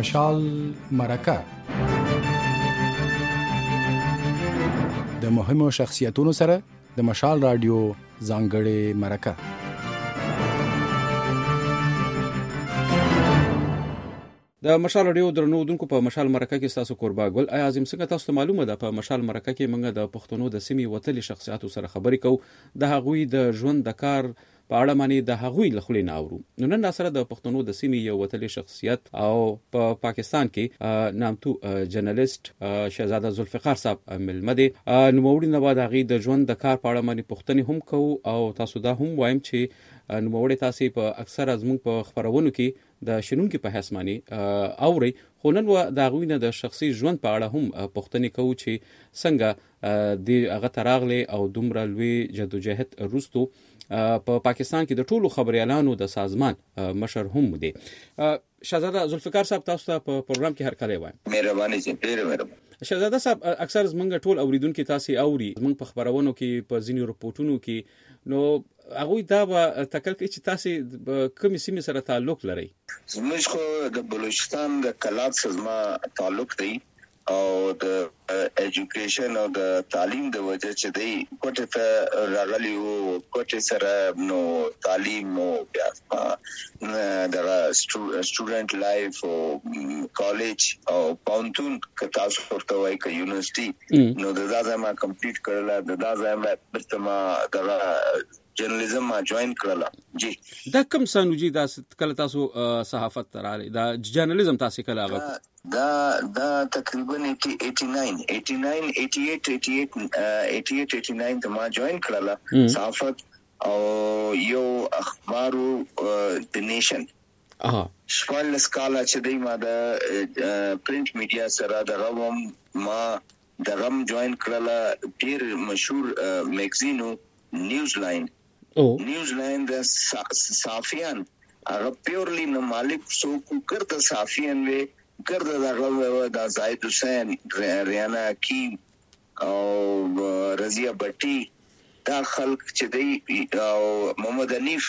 مشال مرکه د مهمو شخصیتونو سره د مشال رادیو ځانګړې مرکه. د مشال رادیو درنو دونکو په مشال مرکه کې تاسو قربا ګل اعظم څنګه تاسو معلومه ده په مشال مرکه کې موږ د پښتنو د سیمې وتلي شخصیتو سره خبرې کوو د هغوی د ژوند د کار په اړه باندې د هغوی له خولې نه اورو. نن سره د پښتنو د سیمې یو وتلي شخصیت او په پاکستان کې نامتو جرنالست شهزاده ذوالفقار صاحب ملمه دي. نوموړي نه بعد هغه د ژوند د کار په اړه باندې پوښتنې هم کوو او تاسو دا هم وایم چې نوموړي تاسو په اکثر زموږ په خبرونو کې د شنونکو په حساب باندې اوري، خو نن و د غوینه د شخصي ژوند په اړه هم پوښتنې کوو چې څنګه د هغه تراغله او دومره لوی جدوجہد وروستو په پاکستان کې د ټولو خبريالانو د سازمان مشر هم دي. شهزاده ذوالفقار صاحب تاسو ته په پروګرام کې هرکلی وایم. مهرباني چې ډېر مهرباني. شهزاده صاحب اکثر زمونږ ټول اوریدونکو تاسو اوري زمونږ په خبرونو کې په ځینو رپورټونو کې نو هغه دا به تکل کې چې تاسو کومې سیمې سره تعلق لري. زموږ خو د بلوچستان د کلات سره تعلق دی او د ایجوکیشن او د تعلیم د وجه چې دی کوټه ته راغلی او کوټه سره نو تعلیم او بیا د سټوډنټ لایف او کالج او پونتون کتا سپورت وای ک یونیورسيټي نو د دا ځما کمپلیټ کړل د دا ځما پرتما د جرنالیزم ما جوائن کړل. جی دا کوم سنوجي دا کله تاسو صحافت تراله دا جرنالیزم تاسو کله هغه دا تقریبا 88 ته ما جوائن کړل صحافت او یو اخبارو د نیشن شپږ سکالا چې دی ما د پرنٹ میډیا سره د غوم ما د غم جوائن کړل ډیر مشهور میگزینو نیوز لاین د صحافیان هغه پیورلی نو مالک سو کو کرد صحافیان وی کرد دا زاهد حسین ریانا کی او رضیہ بټی دا خلق چې دی او محمد حنیف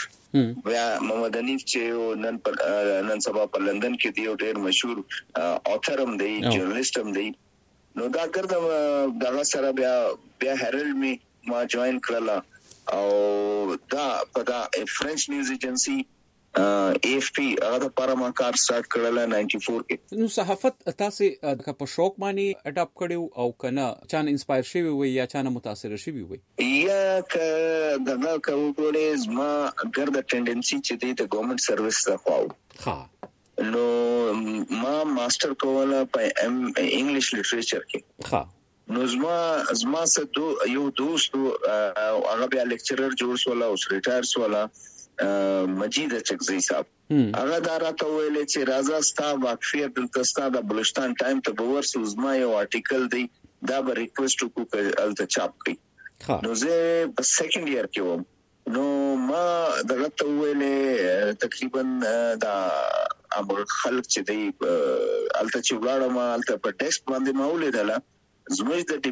چې نن سبا په لندن کې دی او ډیر مشهور author هم دی جرنالست هم دی نو دا کرد دا سره بیا هرلد می ما جوائن کړل او دا په فرنچ نیوز ایجنسی AFP هغه لپاره ما کار سٹارټ کړل 94 کې. نو صحافت تاسو په شوق باندې اډاپټ کړو او کنه چان انسپایر شوی وي یا چان متاثر شوی وي یا ک دغه کوګورز ما ګرد ټندنسي چې د ګورنمنت سرویس ته خو نو ما ماستر کوله په انګلیش لټریچر کې نو زما سره یو دوست هغه بیا لیکچرر جوړ شو او ریټایر شو مجید چکزی صاحب هغه دا راته ویل چې راځه ستا واقفیت دلته ستا د بلوچستان ټایم ته باور زما یو آرټیکل دی دا به ریکوست وکړ الته چاپ کړي نو زه په سیکنډ ایئر کې وم نو ما دغه ته ویل تقریبا دا ابو خلک چې دی الته چې ولاړم الته په ټیسټ باندې ما ولیدله زموږ د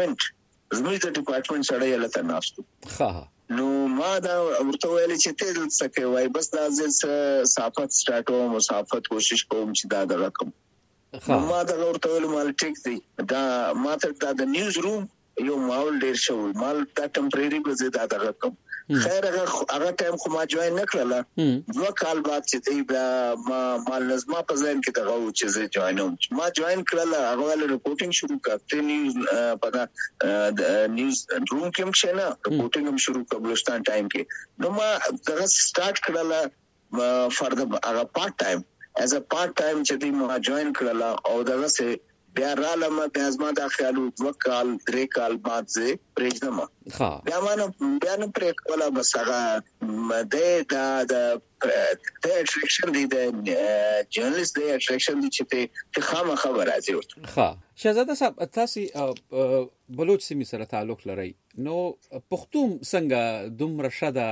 ډپارټمنټ سره یې لته ناستو نو ما دا ورته ویل چې ته څه کوي بس دا ځل صحافت سٹارټ او صحافت کوشش کوم چې دا د رقم ما دا ورته ویل مال ټیک دی دا ما ته د نیوز روم یو ماحول ډیر شو مال دا ټمپرری به دا د رقم خیر هغه ټایم خو ما جوائن نکړل نو کال بعد چې دی ما لازم په ځین کې دغه چې زه جوائن ما جوائن کړل هغه ول ریپورټینګ شروع کړه نیوز په نیوز روم کې مشه نه ریپورټینګ هم شروع کړ بلوچستان ټایم کې نو ما دغه سٹارټ کړل فار د هغه پارت ټایم ایز ا پارت ټایم چې دی ما جوائن کړل او دغه سه بیا رالم بیا زما دا خیالو وکال درې کال بعد زه پرېږدم بیا نه پرې کوله بس هغه د اټریکشن دی د جرنالست د اټریکشن دی چې ته خامخا راځي. شهزاده صاحب تاسو بلوچ سیمې سره تعلق لري نو پښتون څنګه دومره شاده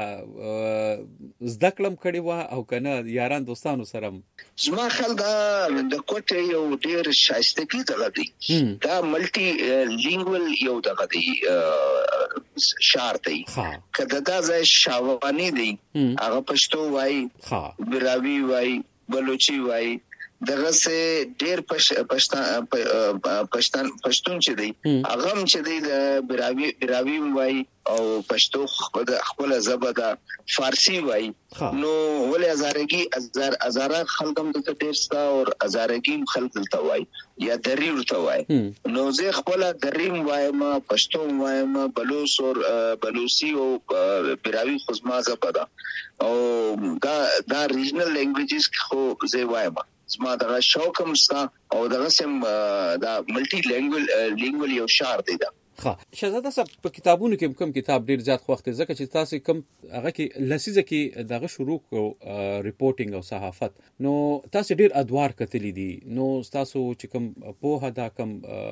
زده کړم کړي وا او کنه یاران دوستانو سره زما خل دا د کوټه یو ډیر شایستګي دغه دی دا ملټي لینګوال یو دغه دی شار دی کله دا ځای شاوانی دی هغه پښتو وای براوی وای بلوچي وای دغه سه ډیر پښتون چې دی هغه چې دی د براوی وای او پښتو خپل زبده فارسی وای نو ولې هزاره خلکم د ډیرستا او هزارګي خلک دلته وای یا دری ورته وای نو زه خپل دریم وایم پښتو وایم بلوچي او براوی خصما زبده او دا ریجنل لینګویجز خو زه وایم زما دغه شوقم ستا او دغه سم دا ملټي لینګوال یو شعر دی دا شهزاده صاحب په کتابونو کې کوم کتاب ډیر زیات خوښ دی ځکه چې تاسو کوم هغه کې لسیزه کې دغه شروع کو ریپورټینګ او صحافت نو تاسو ډیر ادوار کتلی دي نو تاسو چې کوم په هدا کوم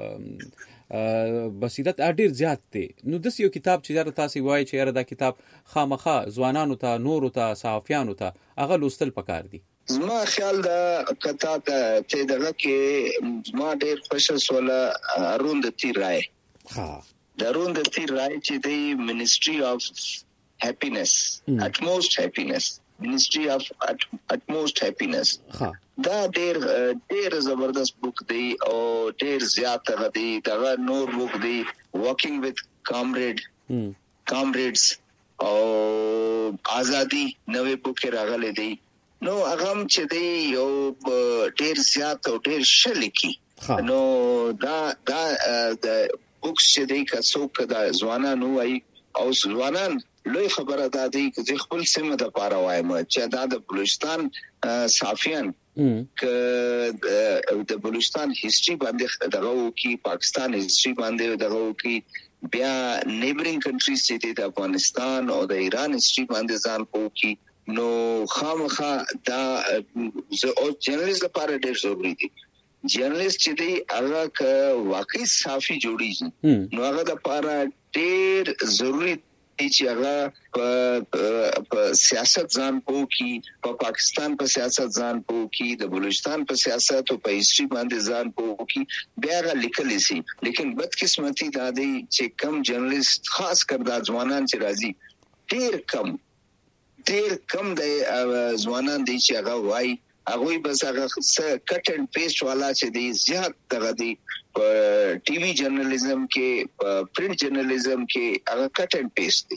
بصیرت ډیر زیات دی نو د یو کتاب چې تاسو وایي چې دا کتاب خامخا ځوانانو ته نورو ته صحافیانو ته هغه لوستل پکار دي زما خیال دا کتا ته دغه کې ما ډیر خوشاله سوله اروند تیر راي درون د تیر رائے چې د منسټری اف هپینس اتموست هپینس منسټری اف اتموست هپینس دا ډیر زبردست بوک دی او ډیر زیات غدي دغه نور بوک دی واکینګ وذ کامریډز او ازادي نوې بوک راغله دی نو هغه چې دی یو ډیر زیات او ډیر شلکی نو دا د بوکس چې دی که څوک دا ځوانان وای او ځوانان لوی خبره ده چې خپل سیمه د پاره وایم چې دا د بلوچستان صافیان ک د بلوچستان هیستوري باندې دغه کی پاکستان هیستوري باندې دغه کی بیا نیبرینګ کنټریز چې د افغانستان او د ایران هیستوري باندې ځان پوکي نو خامخا دا او جرنالست لپاره ډیر ضروری دي جرنالست چې دی هغه واقعي صافي جوړیږي نو هغه د لپاره ډیر ضروری دی چې هغه په سیاست ځان پوکي په پاکستان په سیاست ځان پوکي د بلوچستان په سیاست او په هیستوري باندې ځان پوکي بیا غل لیکلی سي لیکن بدقسمتي دا دی چې کم جرنالست خاص کر د ځوانان چې راځي ډیر کم د ځوانان دي چې هغه وای هغه بس هغه کټ اینڈ پیسټ والا چې دی زیات دغه دی ټي وي جرنالیزم کې پرنٹ جرنالیزم کې هغه کټ اینڈ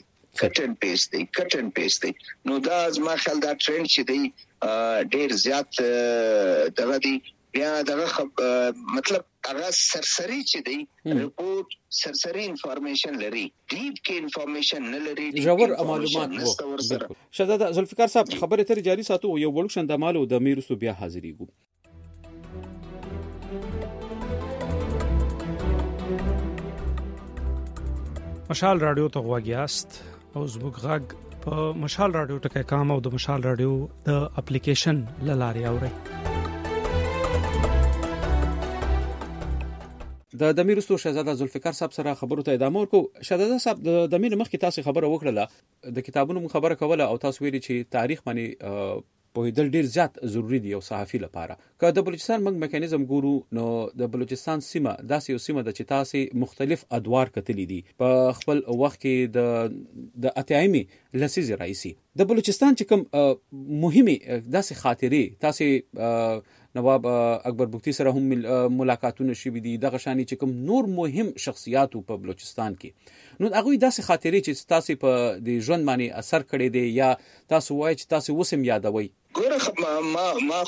پیسټ دی نو دا زما خیال دا ټرند چې دی ډیر زیات دغه دی بیا دغه مطلب هغه سرسری چې دی رپورټ سرسری انفارمیشن لري ډیپ کې انفارمیشن نه لري جوړ معلومات وو شهزاده ذوالفقار صاحب خبره تر جاری ساتو یو ولکشن د مالو د میرسو بیا حاضرېګو مشال رادیو ته غواګیاست او زموږ غږ په مشال رادیو ټکای کام او د مشال رادیو د اپلیکیشن لاري اوري د میرستو شهزاده ذوالفقار صاحب سره خبرو ته ادامه ورکو شهزاده صاحب د مین مخ کې تاسو خبره وکړه د کتابونو خبره کوله او تاسو ویلي چې تاریخ باندې په دل ډیر زیات ضروری دی او صحافي لپاره که د بلوچستان موږ میکانیزم ګورو نو د بلوچستان سیمه داسې یو سیمه د چې تاسو مختلف ادوار کتلی دي په خپل وخت کې د اتیایمي لسیزه رئیسي د بلوچستان چې کوم مهمه داسې خاطرې تاسو نواب اکبر بگتی سره هم ملاقاتونه شوي دي دغه شانی چې کوم نور مهم شخصیات په بلوچستان کې نو هغه داسې خاطرې چې تاسو په د ژوند باندې اثر کړی دی یا تاسو وایي چې تاسو وسم یادوي ګوره ما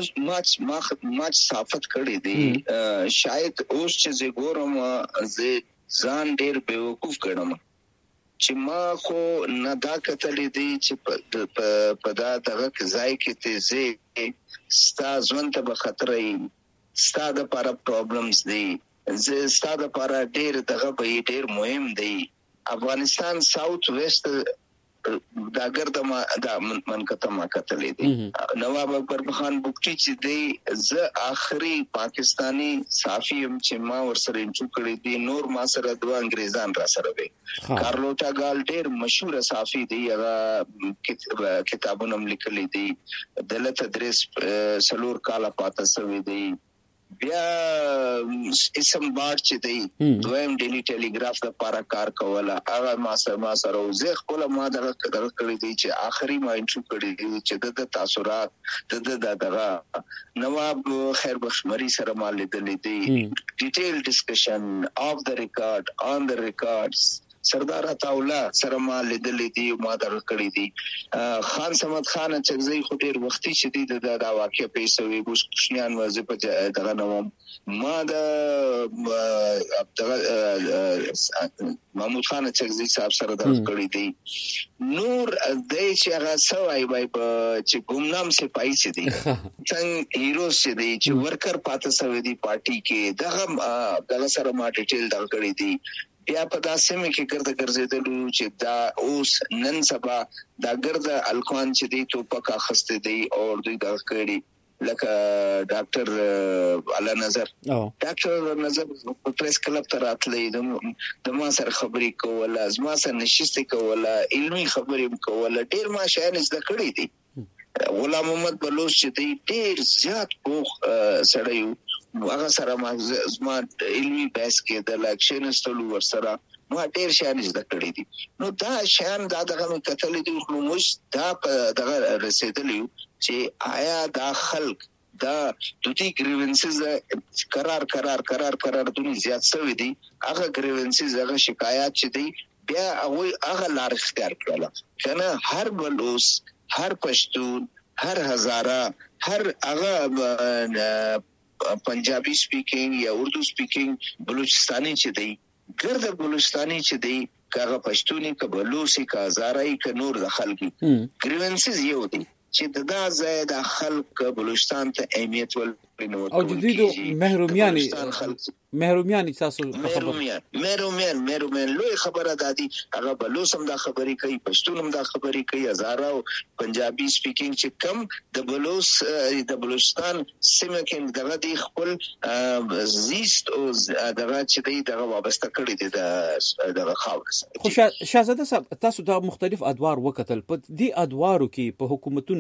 صحافت کړی دی شاید اوس چې ګورم زه ځان ډیر بیوقوف کړم چې ما خو نه دا کتلې دي چې په دغه ځای کې تیزه ستا ژوند ته به خطر ای ستا د لپاره پرابلمز دي ستا د لپاره ډیر دغه به ډیر مهم دی افغانستان ساوث ویسٹ دا ګرد ما دا منکته ما کتلې دي نواب اکبر خان بگتی چې دی ز اخري پاکستانی صحافي چې ما ورسره انټرو کړی دي نور ما سره دوه انګريزان را سره وي کارلوټا ګال ډیر مشهور صحافي دی هغه کتابونه لیکلي دي دلته تدریس سلور کاله پاتې شوی دی بیا اسم بار چې دی دویم ډیلی ټیلیګراف د پارا کار کوله هغه ما سره زه خپل ما دغه کړی دی چې آخري ما انټرو کړی دی چې د تاثرات دغه نواب خیر بخش مری سره ما لیدلې دی ډیټیل ډسکشن اف د ریکارډ آن د ریکارډز سردار عطاولا سره ما لیدلې دي ما دغه کړی دي خان سمد خان چغزي خو ډیر وختي شدید د واقع پیسوي ګوش کوشنیان وظیفه دغه نوم ما د محمود خان چغزي صاحب سره دغه کړی دي نور د چې هغه سوای وای چې ګمنام سپای چې دي څنګه هیروز چې دي چې ورکر پاتې سوي دي پارټي کې دغه سره ما ډیټیل دغه کړی دي بیا په داسې مې کې ګرځه ګرځېدلو چې دا اوس نن سبا دا ګرځه الکوان چې دی توپک اخسته دی او دوی دا کړی لکه ډاکټر اعلی نظر ډاکټر نظر په پریس کلب ته راتلې د ما سره خبرې کوله زما سره نشسته کوله علمي خبرې کوله ډیر ما شاین زده کړې دي غلام محمد بلوچ چې دی ډیر زیات پوخ سړی هغه سره ما زما علمي بحث کې د اکشن استلو ور سره ما ډیر شان زده کړی دي نو دا شان دغه کتل دي خو موږ دا دغه رسیدلی چې آیا دا خلق دا دوی گریونسز قرار دونی زیات سوي دي هغه گریونسز هغه شکایات چې دي بیا هغه لار اختیار کړل کنه هر بلوس هر پښتون هر هزاره هر هغه پنجابی سپیکینګ یا اردو سپیکینګ بلوچستانی چې دی ګرد بلوچستانی چې دی کاغه پښتوني ک بلوچي کا هزارای ک نور د خلګي گریونسز یو دی چې دا زید خلک بلوچستان ته اهمیت ول او جديد محرومیان تاسو محرومیان لوی خبره دادي هغه بلوسم دا خبرې کوي پښتونم دا خبرې کوي هزاره او پنجابي سپیکینګ چې کم د بلوچستان سیمه کې دغه دی خپل زیست او دغه چې دی دغه وابسته کړی دی دغه خاور خو شاهزاده صاحب تاسو دا مختلف ادوار وکتل په دې ادوارو کې په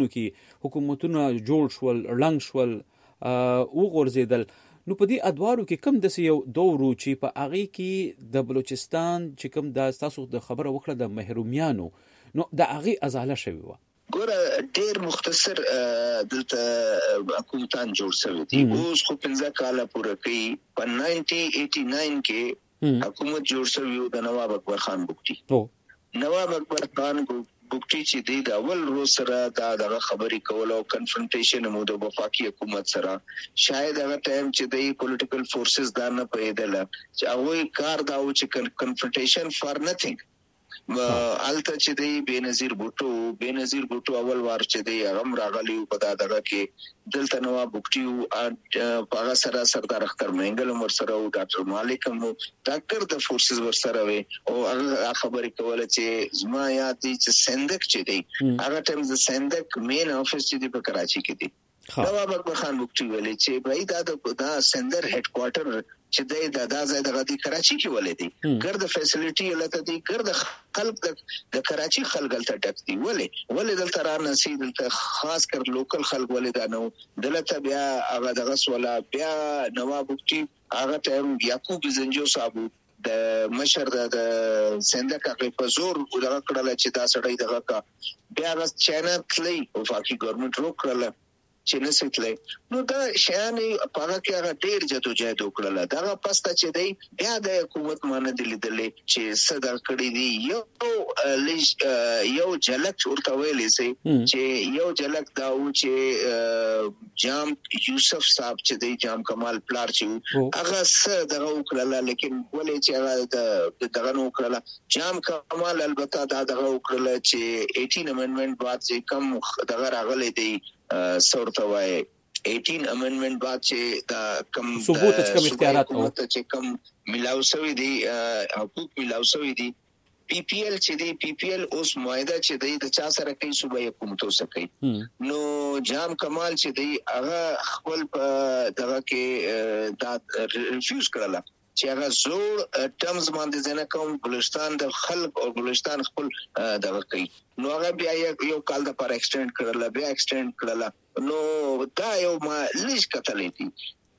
حکومتونو جوړ شول رنګ شول وګورځیدل نو په دې ادوارو کې کم د یو دورو چې په اغه کې د بلوچستان چې کم د تاسو د خبره وکړه د محرومیانو نو د اغه ازاله شوی و ګوره ډیر مختصر دلته حکومتان جوړ شوی دي اوس خو 15 کاله پوره کوي په 1989 کې حکومت جوړ شوی د نواب اکبر خان بوکټي نواب اکبر خان بوکټي چې دی د اول روز سره دغه خبرې کول او کنفرنټیشن مو د وفاقي حکومت سره شاید هغه ټایم چې دی پولیټیکل فورسز دا نه پیدل چې هغه کار دا و چې کنفرنټیشن فار نثینګ الته چې دی بنظیر بوټو اول وار چې دی هغه راغلی په دغه کې دلته نواب بوکټي هغه سره سردار اختر مهنګل عمر سره او ډاکټر مالک مو ډاکټر د فورسز ور سره وي او هغه خبرې کوله چې زما یاد دي چې سندک چې دی هغه ټیم د سندک مین افیس چې دی په کراچي کې دی نواب اکبر خان بوکټي ویلي چې بھائی دا سندر هډ کوارټر چې دا ځای د کراچي کې ولې دي ګرد فیسیلیټي لته دي ګرد خلک د کراچي خلک ته ټک دي ولې دلته را نسی دلته خاص کر لوکل خلک ولې دا نو دلته بیا هغه دغه سواله بیا نواب بوکټي هغه ټیم یعقوب زنجو صاحب د مشر د سندک په زور دغه کړل چې دا سړی دغه کا بیا غس چینل کلی او فاقي ګورنمنت روکړل چې نسیتلې نو دا شانې په هغه کې هغه ډیر جدوجہد وکړه دا پسته چې دی بیا د حکومت مان دي لیدلې چې صدر کړی دی یو جلک ورته ویلې سي چې یو جلک دا و چې جام یوسف صاحب چې دی جام کمال پلار چې هغه صدر وکړه لیکن ولې چې هغه دغه نو وکړه جام کمال البته دا دغه وکړه چې 18 امندمنت بعد چې کم دغه راغلي دی سورتوای 18 امندمنت بعد چې دا کم ثبوت کم اختیارات او چې کم ملاوسوي دي حقوق ملاوسوي دي پی پی ایل چې دی پی پی ایل اوس معاهده چې دی د چا سره کوي صوبایي حکومتو سره کوي نو جام کمال چې دی هغه خپل دغه کې دا ریفیوز کړل چې هغه زوړ ټرمز باندې ځنه کوم بلوچستان د خلک او بلوچستان خپل دغه کوي نو هغه بیا یو کال د پر ایکسټند کړل بیا ایکسټند کړل نو دا یو ما لیش کتلې دي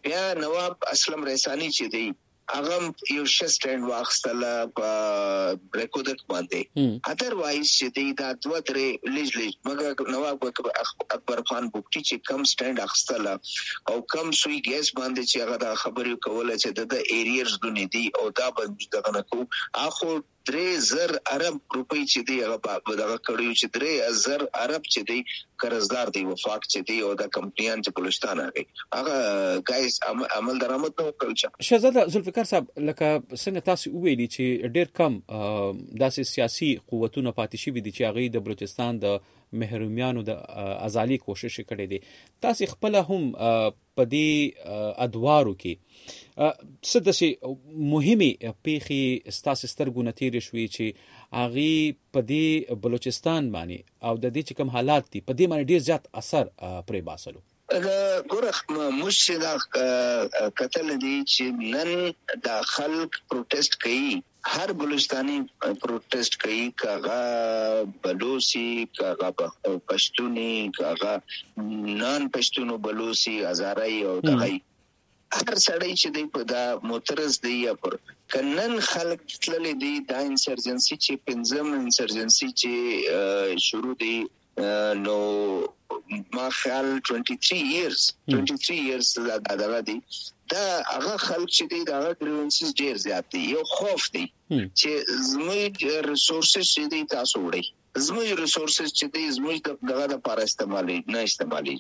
بیا نواب اسلم رسانی چې دی هغه یو شسټند واخستل په ریکورډ باندې ادروایز چې دی دا دوه درې لیج مګر نواب اکبر خان بوکټي چې کم سټند اخستل او کم سوی ګیس باندې چې هغه د خبرې کوله چې د ایریرز دونی دی او دا باندې دغه نکو اخو 3000 عرب روپۍ چې دی هغه په دغه کړیو چې 3000 عرب چې دی قرضدار دی وفاق چې دی او د کمپنیان چې بلوچستان راغی هغه گایز عمل درآمد نو کړل. شهزاده ذوالفقار صاحب لکه څنګه تاسو ویلي چې ډېر کم داسې سیاسي قوتونه پاتې شوي دي چې هغه د بلوچستان د محرومیانو د ازالي کوشش کړي دي. تاسو خپل هم په دې ادوارو کې څه داسې مهمه پیخي ستاسو سترګو نتیری شوي چې هغه په دې بلوچستان باندې او د دې چې کوم حالات دي په دې باندې ډیر زیات اثر پرې باسلو؟ ګوره مشدا قتل دي چې نن د خلک پروټیسټ کوي هر بلوچستاني پروټیسټ کوي کاغه بلوچي کاغه پښتوني کاغه نان پښتونو بلوچي هزارای او دغه هر سړی چې دی په دا معترض دی یا پر کنن خلک تللې دي دا انسرجنسي چې پنځم انسرجنسي چې شروع دی نو ما خیال 23 years دا دی دا هغه خلک چې دی دا ګریونسز ډیر زیات دي یو خوف دی چې زموږ ریسورسز چې دی تاسو وړي زموږ ریسورسز چې دی زموږ دغه لپاره استعمالي نه استعمالي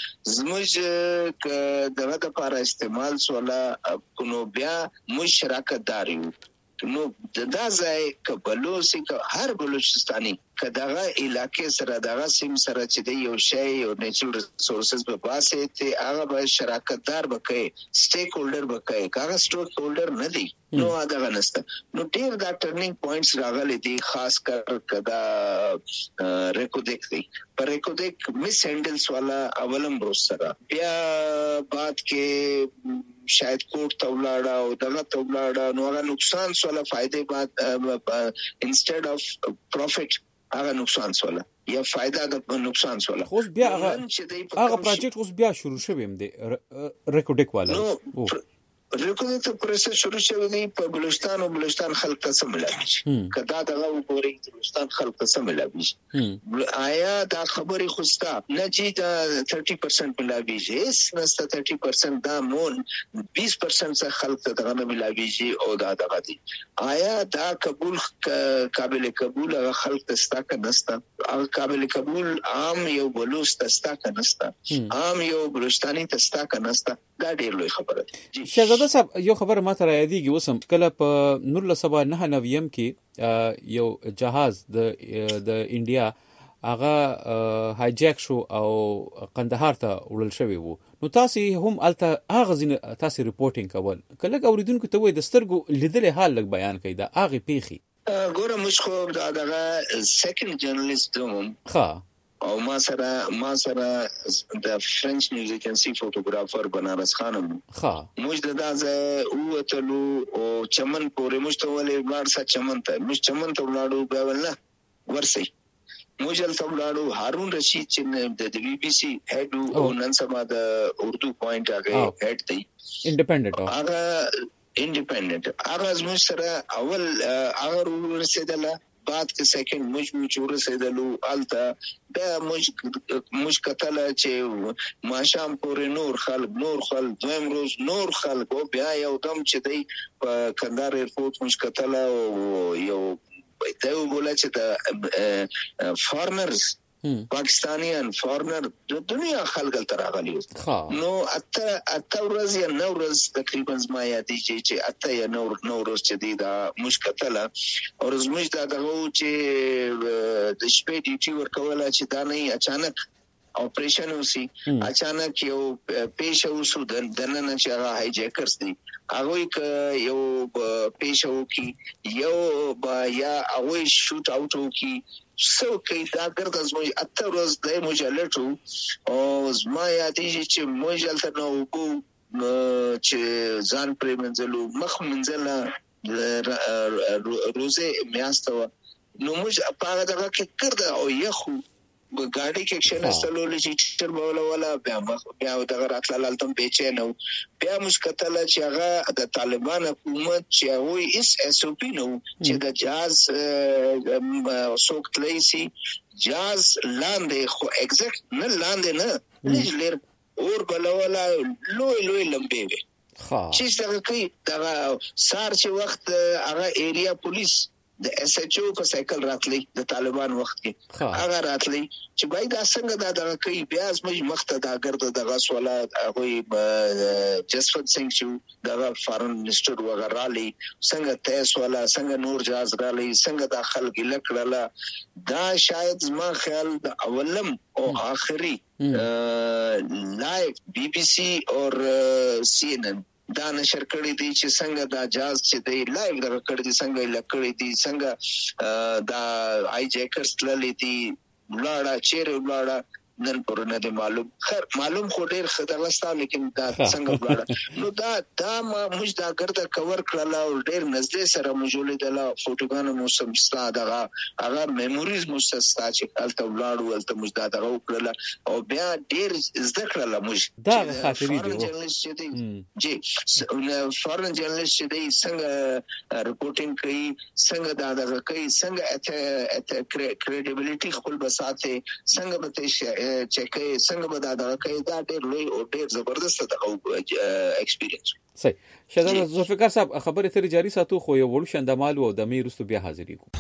زموږ دغه لپاره استعمال سواله کو بیا مشرکت داریو نو دا ځای کبلوسی که هر بلوچستاني کداغه علاقې سره دغه سیم سره چې دی یو شی او نیچرل ریسورسز په باسه ته هغه به شراکت دار بکې سټیک هولډر بکې هغه سټیک هولډر نه دی نو هغه نسته نو ډیر دا ټرنینګ پوینټس راغلي دي خاص کر کدا ریکوډیک دی پر ریکوډیک مس هندلز والا اولم بروس سره بیا بعد کې شاید کوټ تولاړه او دغه تولاړه نو هغه نقصان سره فائدې بعد انسټډ اف پروفټ هغه نقصان سره یا فائدہ د نقصان سره خو بیا هغه پروجیکټ اوس بیا شروع شوی هم دی ریکوډیک والا ریکوډیک ته پروسس شروع شوی دی په بلوچستان او بلوچستان خلک ته سملاوي کدا دغه وګوري بلوچستان خلک ته سملاوي آیا دا خبري خوستا نه چې دا 30% ملاوي جس نسته 30% دا مون 20% څخه خلک ته دغه ملاوي جي او دا دغه دي آیا دا قبول قابل قبول خلک ته ستا کنستا قابل قبول عام یو بلوچ ته ستا کنستا عام یو بلوچستاني ته ستا کنستا دا ډیر لوی خبره ده. شهزاده صاحب یو خبره ماته راځي وسم کله په 1999 کې یو جهاز د انډیا هغه هایجیک شو او قندهار ته وړل شوی وو نو تاسو هم الته هغه ځین تاسو ریپورتینګ کول کله اوریدونکو ته وای د سترګو لیدل حال لګ بیان کړي دا هغه پیخي ګوره مش خو دا دغه سیکنډ جرنالیست ها او ما سره د فرنچ نیوز ایجنسی فوټوګرافر بنارس خانم موږ د دازه او تلو او چمن پورې مشتولې بلار چمن ته ولاړو به ولنه ورسي موږ ته ولاړو هارون رشید چې د بي بي سي هډ او نن سبا د اردو پوینټ هغه هډ دی انډیپندنت هغه انډیپندنت هغه زموږ سره اول هغه ورسېدله بعد کې سیکنډ موږ ورسېدلو الته دا موږ کتل چې ماشام پورې نور خلک دویم روز نور خلک او بیا یو دم چې دی په کندهار ایرپورټ موږ کتل او یو ته وګورئ چې د فارنرز پاکستانیان فارنر د دنیا خلک تر راغلي نو اته ورځ یا نو ورځ تقریبا ما یادې چې اته یا نو ورځ چې دی دا مشکله او زموږ دا دغه چې د شپې ډیوټي ورکوله چې دا نه اچانک اپریشن وسی اچانک یو پیښه وسو د نن چې هغه هایجیکرز دي هغه یو پیښه وکي یو یا هغه شوټ اوټ وکي سو کې دا ګرځ زموږ اته ورځ د مجلټو او زما یادې چې مجلته نو کو چې ځان پرې منځلو مخ منځله روزه میاستو نو موږ په هغه دغه کې کړه او یخو ګاډي کې کښنستلو چې ټیټر بوله ولا بیا دغه راتلل تم بیچې نو بیا مشکتل چې هغه د طالبان حکومت چې وایي اس اس او پی نو چې د جاز سوق تلیسي جاز لاندې خو ایگزیکټ نه لاندې نه لیر اور بلولا لوی لمبه وي چې څنګه کوي دا سار چې وخت هغه ایریا پولیس د اس ایچ او په سایکل راتلی د طالبان وخت کې هغه راتلی چې بای دا څنګه دا کوي بیا زموږ مخته دا ګرځي د غسوله هغه جسفت سنگ چې دا فارن منسٹر وغیرہ لې څنګه تیس ولا څنګه نور جاز رالی څنګه دا خلک لکړه دا شاید زما خیال د اولم او آخري لایو بی بی سی اور سی ان ان دا نشر کړی دی چې څنګه دا جاز چې دی لایو دا کړی دی څنګه لکړی دی څنګه دا آی جیکرز للی دی ولاړه چیرې ولاړه نن پرونه دی معلوم خو ډیر خدغستا لیکن دا څنګه ولاړه نو دا ما موږ دا ګرځه کور کړل او ډیر نږدې سره موجوده د فوټوګانو موسم ستا دغه هغه میموریز مسستا چې الته ولاړو الته موږ دا دغه وکړل او بیا ډیر زده کړل موږ دا خاطري دی جی فارن جرنالست چې دی څنګه رپورټینګ کوي څنګه دا دغه کوي څنګه کریډیبিলিټي خپل بساته څنګه به چکه څنګه به دا کوي دا ډېر لوی او ډېر زبردست ایکسپیرینس. صحیح. شهزاده ذوالفقار صاحب خبره تر جاری ساتو خو یو وړو شندمال او د میرستو بیا حاضرې کو.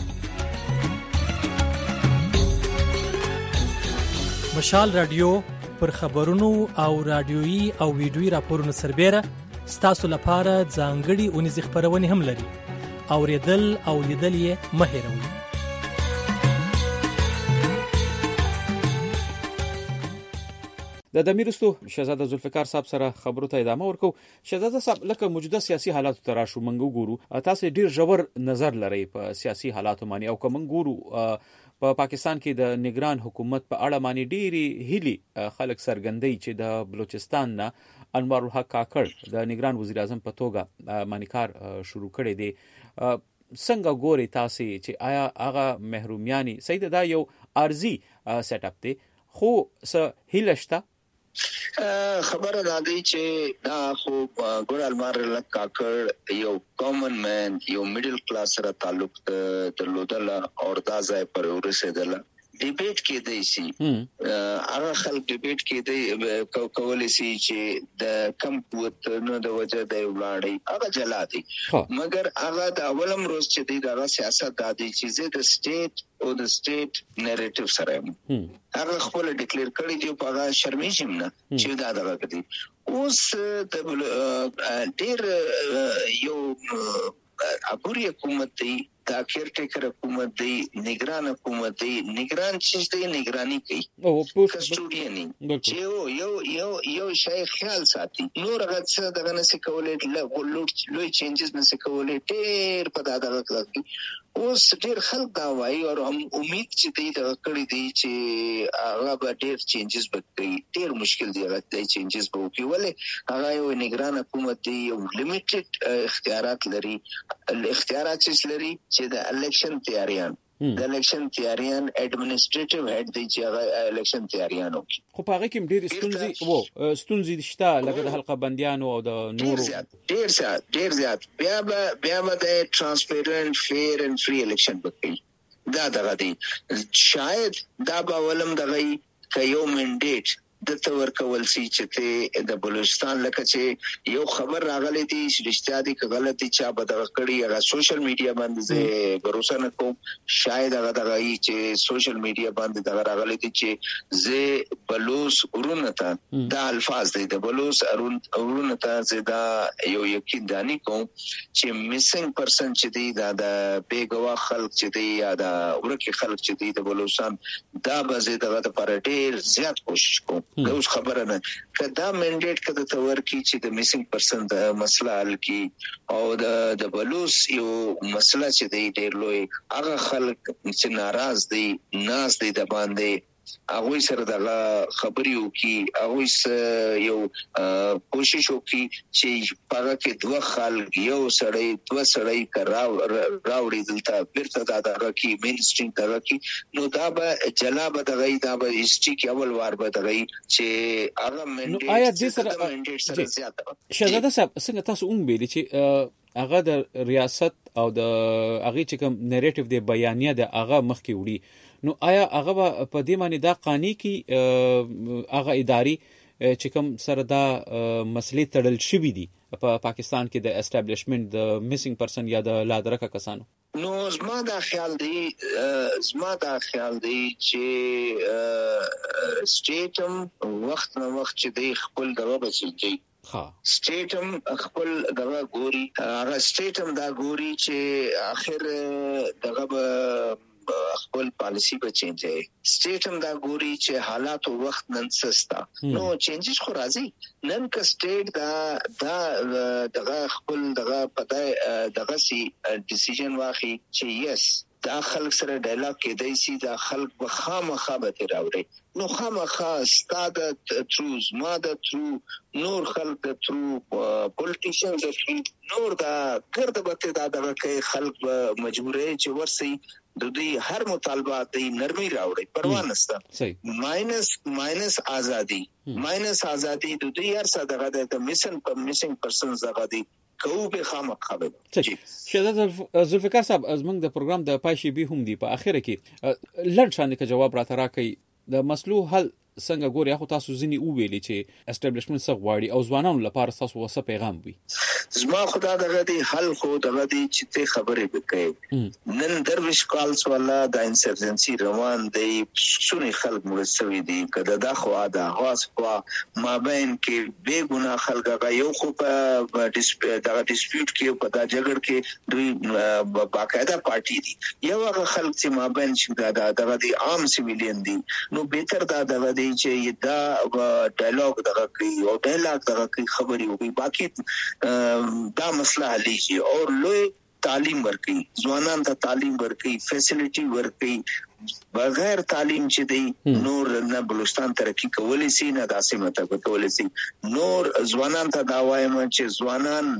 مشال رادیو پر خبرونو او رادیويي او ویډیويي راپورونو سربېره ستاسو لپاره ځانګړي اونیز خبرونه هم لري. اوریدل او لیدل یې مه هېروئ. د دمیرستو شهزاده ذوالفقار صاحب سره خبرو ته ادامه ورکو. شهزاده صاحب لکه موجوده سیاسي حالات تر شو منګو ګورو تاسو ډیر ژور نظر لرئ په سیاسي حالات باندې او کوم ګورو په پاکستان کې د نگران حکومت په اړه باندې ډیری هیلي خلک سرګندۍ چې د بلوچستان نه انوار الحق کاکړ د نگران وزیر اعظم په توګه مانیکار شروع کړی دی. څنګه ګوري تاسو چې آیا هغه محرومیانی سید دا یو ارزي سیټ اپ دی خو څه هیلشته خبره دا دی چې دا خو ګور المار الحق کاکړ یو کامن مین یو میډل کلاس سره تعلق درلودل او دا ځای پر ورسېدل ډیبیټ کې دی شي هغه خلک ډیبیټ کې دی کولای شي چې د کم قوت نو د وجه د ولاړی هغه جلا دي مګر هغه د اولم روز چې دی د سیاست د دې چې د سټیټ او د سټیټ نریټیو سره هغه خپل ډیکلیئر کړی دی په هغه شرمیشم نه چې دا دغه کوي اوس د ډیر یو اګوري حکومت دی دا کیر ټیکر حکومت دی نگران حکومت دی نگران چیز دی نگرانی کوي او کسټوډیانی چې یو شای خیال ساتي نور هغه څه دغه نس کولې لوی چینجز نس کولې ډیر په دغه کوي اوس ډیر خلک دا وایي او هم امید چې دی د کړی دی چې هغه به ډیر چینجز وکړي ډیر مشکل دی هغه چینجز به وکړي ولې هغه یو نگران حکومت دی یو لیمیټډ اختیارات لري الاختیارات چې لري چې د الیکشن تیاریان د الیکشن تیاریان اډمنسټریټیو هډ دی چې هغه الیکشن تیاریان وکړي خو په هغه کې ډیر ستونزې شته لکه د حلقه بندیانو او د نورو ډیر زیات بیا به د ترانسپیرنٹ فیر اینڈ فری الیکشن وکړي دا دغه دی شاید دا به ولم دغه یو منډیټ د تور کول سي چې د بلوچستان لکه چې یو خبر راغلی دی چې رښتیا دي که غلط دي چا به دغه کړي هغه سوشل میډیا باندې زه باور نه کوم شاید هغه دغه چې سوشل میډیا باندې دغه راغلی دي چې زه بلوچ ورونه ته دا الفاظ دي د بلوچ ورونه ته زه دا یو یقین دانی کوم چې میسنګ پرسن چې دی دا د بیګوا خلک چې دی یا دا ورکی خلک چې دی د بلوچستان دا به زه دغه لپاره ډیر زیات کوشش کوم دا اوس خبره نه کدا منډیټ کده تور کی چې د میسنګ پرسن د مسله حل کی او د بلوچ یو مسله چې دی ډیر لوی هغه خلک چې ناراض دي ناز دي د باندې هغه سره د خبري وکي، هغه یو کوشش وکي چې پاره کې دوه خلک یو سړی دوه سړی راوړي دلته بیرته دا راکی مینستریم ته راکی، نو دا به جلا به دغه دا به هیستوري کې اول وار به دغه چې هغه منډیټ آیا د سره زیاته شهزاده صاحب څنګه تاسو ویلي چې هغه د ریاست او د هغه چې کوم نریټیو دی بیانیه د هغه مخکې وړي، نو آیا هغه په دې معنی دا قانوني کې هغه اداري چې کوم سره دا مسلې تړل شوې دي په پاکستان کې د اسټابلیشمنت د میسینګ پرسن یا د لادرکه کسانو؟ نو زما دا خیال دی چې سټیټم وخت نو وخت چې دی خپل دغه بچی سټیټم خپل دغه ګوري، هغه سټیټم دا ګوري چې اخر دغه خپل پالیسی به چینج وي، سټیټم دا ګوري چې حالات او وخت نن سستا نو چینجز خو راځي، نن کا سټیټ دا دغه خپل دغه پته دغه سي ډیسیژن واخی چې یس دا خلک سره ډایلاګ کېدای شي، دا خلک به خامخا به راوړي، نو خامخا ستاد تروز ما د ترو نور خلک د ترو پولیټیشن د ترو نور دا ګرد به دا دغه کې خلک مجبورې چې ورسي د دې هر مطالبات د نرمي راوړي، پروا نشته، ماینس ازادي د دې هر څه دغه د میسینګ پرسنز دغه دی کوو به خامخا. شهزاده ذوالفقار صاحب زموږ د پروګرام د پایشي هم دی په اخر کې لړ شان کې جواب راته راکړي د مسلو حل څنګه ګوري، خو تاسو ځنی ویلي چې اسټابلیشمنت څخه غواړي او ځوانانو لپاره تاسو وسه پیغام وي. زما خدا دغه دی حل خو دغه دی چې ته خبرې وکړي، نن درویش کالس والا د انسرجنسي روان دی، سونی خلک مرسوي دي کده دا خو دا هواس خو ما بین کې بے ګناه خلک هغه یو خو په دغه ډیسپیوټ کې په دا جګړه کې دوی باقاعده پارټي دي، یو هغه خلک چې ما بین چې دغه دی عام سیویلین دي، نو بهتر دا چې دا ډایلاګ دغه کوي او ډایلاګ دغه کوي خبري وي، باقي دا مسله حل شي او لوی تعلیم ورکي، ځوانان ته تعلیم ورکي، فیسیلیټي ورکي، بغیر تعلیم چې دی نور نه بلوچستان ترقی کولی سي نه داسې مته کولی سي، نور ځوانان ته دا وایم چې ځوانان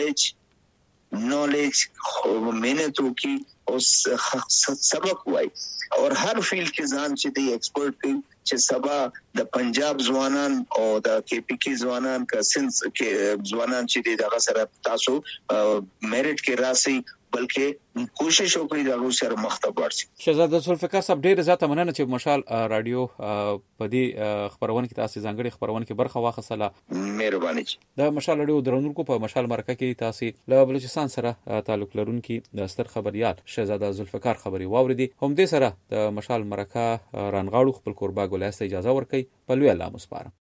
نالج مهنت وکي او سبق وای او هر فیلډ کې ځان چې دی ایکسپرت کوي، چې سبا د پنجاب ځوانان او د کے پی کې ځوانان کا سنس کې ځوانان چې دی دغه سره تاسو میرټ کې راسي بلکې کوشش وکړي دا سره مخته ورسي. شهزاده ذوالفقار صاحب ډېر زیاته مننه چې مشال رادیو په دې خبرونه کې تاسو ځانګړي خبرونه کې برخه واخیستله. مهرباني. د مشال رادیو درنونکو په مشال مرکه کې تاسو له بلوچستان سره تعلق لرونکي د ستر خبريال شهزاده ذوالفقار خبري واوریدي، هم دې سره د مشال مرکه رانغاړو خپل قربا ګولاسته اجازه ورکړي، په لوی الله مسپارم.